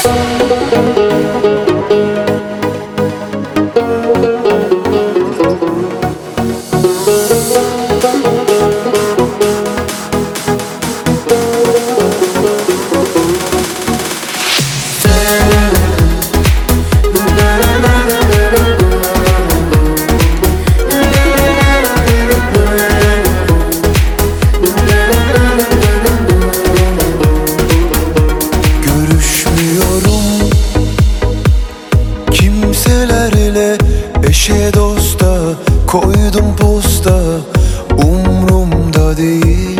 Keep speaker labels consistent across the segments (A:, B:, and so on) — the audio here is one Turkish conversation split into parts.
A: Eşe dosta koydum posta, umrumda değil.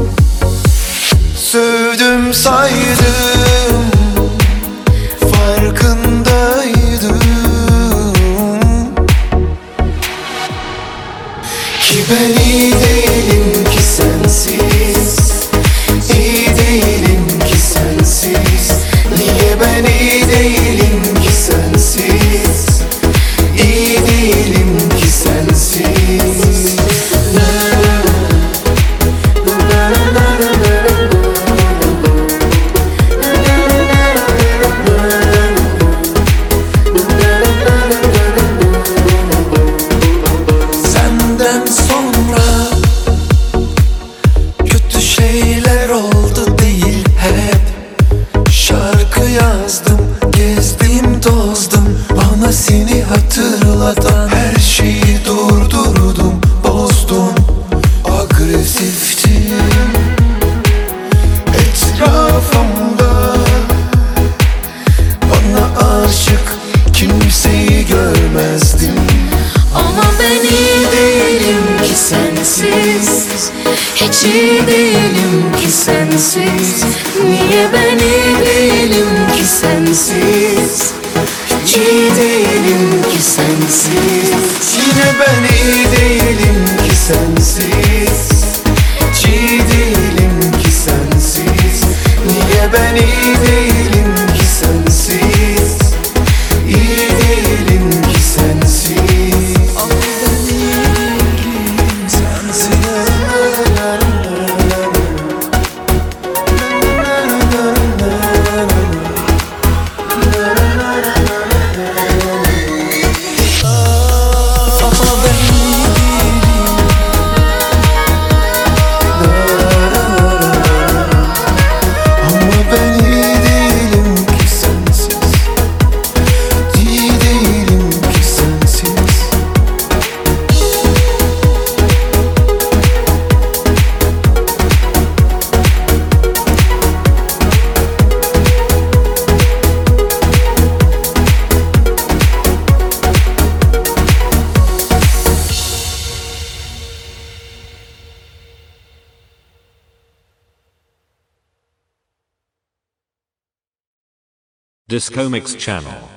A: Sövdüm saydım, farkındaydım ki ben iyi değilim ki sensiz, iyi değilim ki sensiz. Niye ben iyi değilim ki sensiz, İyi değilim ki sensiz. Senden sonra kötü şeyler oldu değil hep. Şarkı yazdım, gezdim tozdum, bana seni hatırlatan her şeyi durdurdum, bozdum. Agresiftim etrafımda, bana aşık kimseyi görmezdim.
B: Ama ben iyi değilim ki sensiz, hiç iyi değilim ki sensiz. Niye ben iyi değilim ki sensiz, hiç iyi değilim ki sensiz.
A: Yine ben iyi değilim ki sensiz, hiç iyi değilim ki sensiz. Niye ben iyi değilim ki sensiz, iyi değilim ki sensiz.
C: Discomix channel.